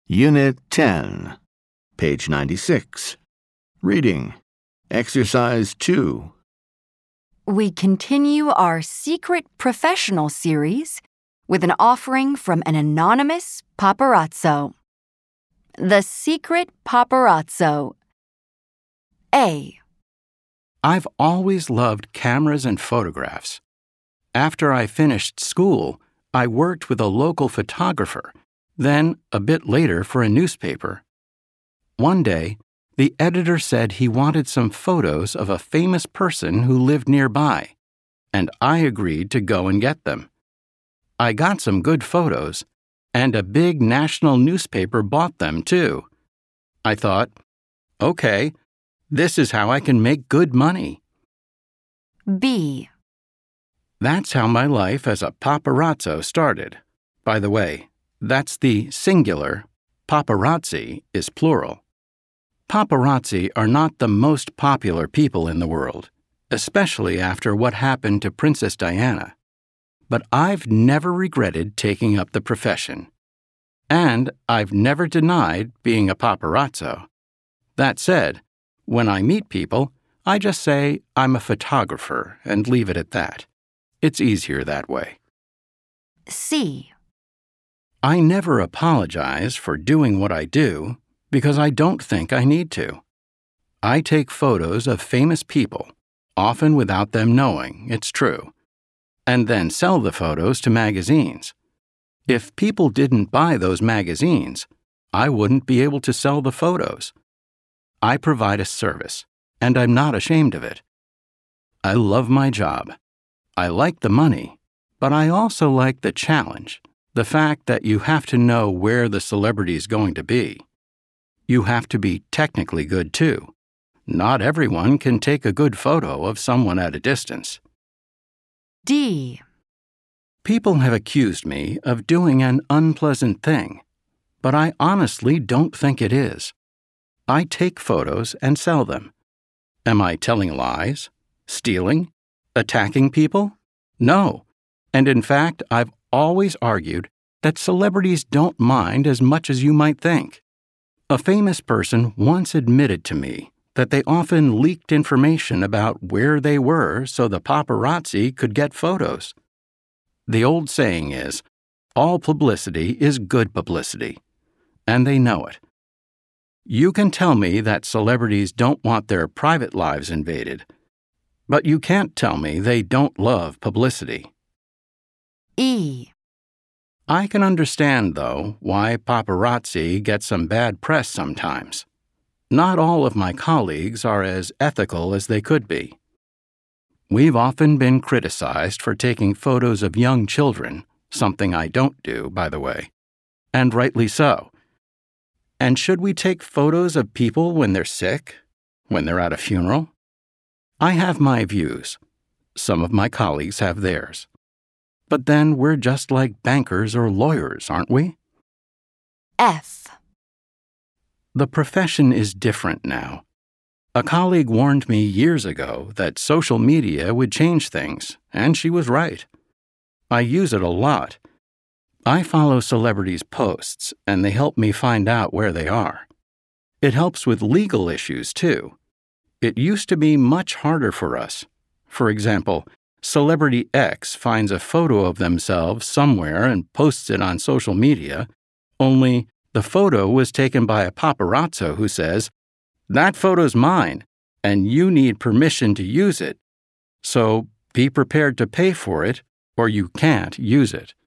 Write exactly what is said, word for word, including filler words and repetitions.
Unit ten, page ninety-six. Reading. Exercise two. We continue our Secret Professional series with an offering from an anonymous paparazzo. The Secret Paparazzo. A. I've always loved cameras and photographs. After I finished school, I worked with a local photographer, then a bit later for a newspaper. One day, the editor said he wanted some photos of a famous person who lived nearby, and I agreed to go and get them. I got some good photos, and a big national newspaper bought them too. I thought, okay, this is how I can make good money. B. That's how my life as a paparazzo started. By the way, that's the singular. Paparazzi is plural. Paparazzi are not the most popular people in the world, especially after what happened to Princess Diana. But I've never regretted taking up the profession. And I've never denied being a paparazzo. That said, when I meet people, I just say I'm a photographer and leave it at that. It's easier that way. C. I never apologize for doing what I do because I don't think I need to. I take photos of famous people, often without them knowing it's true, and then sell the photos to magazines. If people didn't buy those magazines, I wouldn't be able to sell the photos. I provide a service, and I'm not ashamed of it. I love my job. I like the money, but I also like the challenge, the fact that you have to know where the celebrity's going to be. You have to be technically good, too. Not everyone can take a good photo of someone at a distance. D. People have accused me of doing an unpleasant thing, but I honestly don't think it is. I take photos and sell them. Am I telling lies? Stealing? Attacking people? No. And in fact, I've always argued that celebrities don't mind as much as you might think. A famous person once admitted to me that they often leaked information about where they were so the paparazzi could get photos. The old saying is, all publicity is good publicity, and they know it. You can tell me that celebrities don't want their private lives invaded, but you can't tell me they don't love publicity. E. I can understand, though, why paparazzi get some bad press sometimes. Not all of my colleagues are as ethical as they could be. We've often been criticized for taking photos of young children, something I don't do, by the way, and rightly so. And should we take photos of people when they're sick, when they're at a funeral? I have my views. Some of my colleagues have theirs. But then we're just like bankers or lawyers, aren't we? F. The profession is different now. A colleague warned me years ago that social media would change things, and she was right. I use it a lot. I follow celebrities' posts, and they help me find out where they are. It helps with legal issues, too. It used to be much harder for us. For example, Celebrity X finds a photo of themselves somewhere and posts it on social media, only the photo was taken by a paparazzo who says, "That photo's mine, and you need permission to use it. So be prepared to pay for it, or you can't use it."